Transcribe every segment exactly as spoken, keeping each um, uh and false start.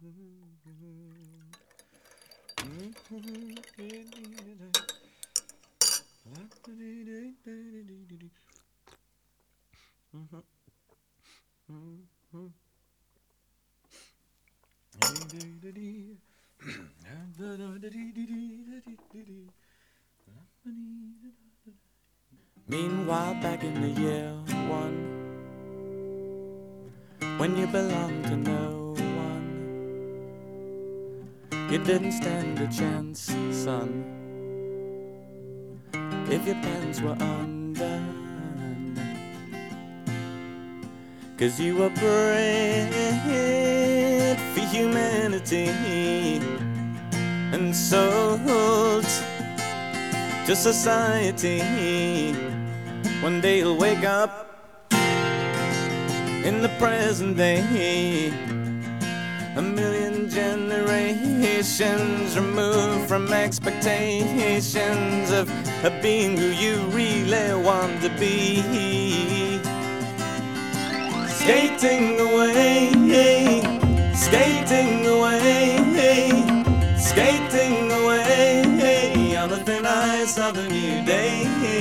Meanwhile, back in the year one, when you belonged to no one, you didn't stand a chance, son, if your pants were undone. 'Cause you were bred for humanity and sold to society. One day you'll wake up in the present day, a million generations removed from expectations of being who you really want to be. Skating away, skating away, skating away on the thin ice of a new day.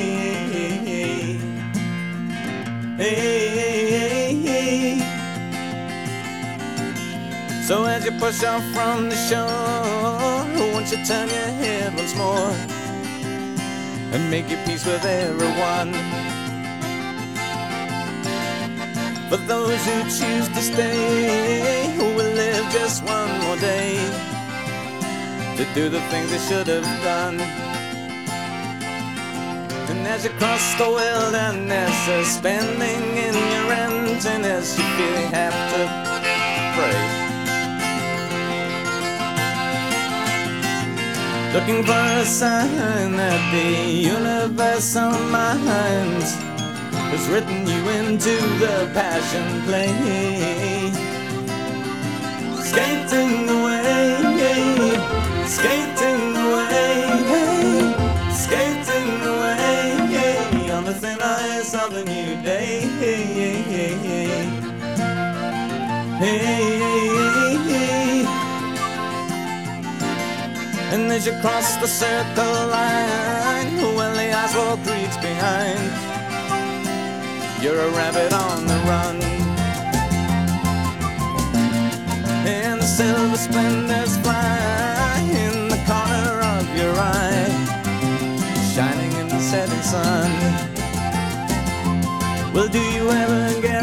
So as you push off from the shore, won't you turn your head once more and make your peace with everyone? For those who choose to stay, who will live just one more day to do the things they should have done. And as you cross the wilderness, suspending in your emptiness, you feel you have to pray, looking for a sign that the universal mind has written you into the passion play. Skating away, skating away, skating away on the thin ice of a new day. And as you cross the circle line, well, the ice wall creaks behind. You're a rabbit on the run, and the silver splendors fly in the corner of your eye, shining in the setting sun. Well, do you ever get